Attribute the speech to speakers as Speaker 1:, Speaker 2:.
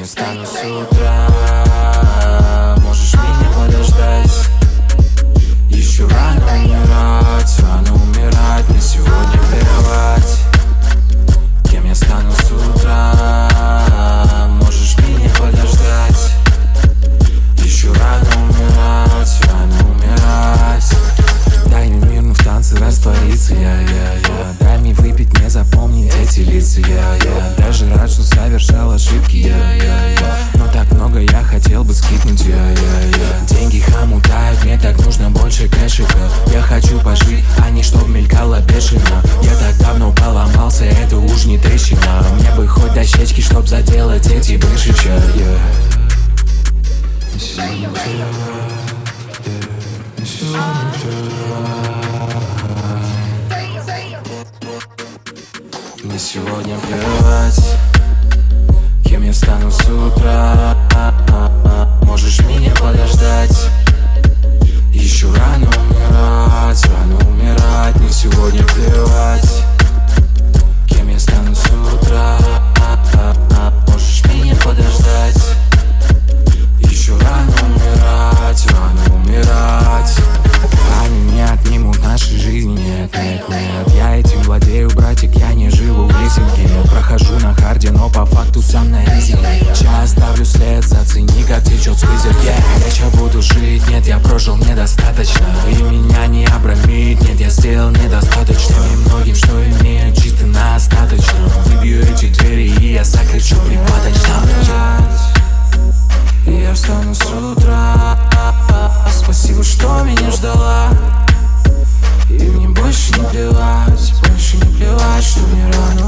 Speaker 1: я стану с утра. Можешь меня подождать. Еще рано умирать, мне сегодня плевать. Кем я стану с утра? Можешь меня подождать. Еще рано умирать. Дай мне мирно в танце раствориться, дай мне выпить, не запомнить эти лица, даже рад, что совершал ошибки, но так много я хотел бы скипнуть, деньги хомутают, мне так нужно больше кэшика. Я хочу пожить, а не чтоб мелькало бешено. Я так давно поломался, это уж не трещина. Мне бы хоть дощечки, чтоб заделать эти брышища. Сегодня мне сегодня плевать, кем я стану с утра. Можешь меня подождать. Еще рано умирать, мне сегодня плевать, кем я стану с утра. Можешь меня подождать. Еще рано умирать. Они не отнимут нашей жизни, нет. Я этим владею, братик, я не живу в лизинге. Прохожу на харде, но по факту сам на изи. Час ставлю след, зацени, как течет сквизер. Я еще буду жить, нет, я прожил недостаточно. И меня не обрамить, нет, я сделал недостаточно. Немногим, что имею, чисто на остаточном. Выбью эти двери, и я закричу припадочно. И я встану с утра. Спасибо, что меня ждала. И мне больше не плевать, что мне рано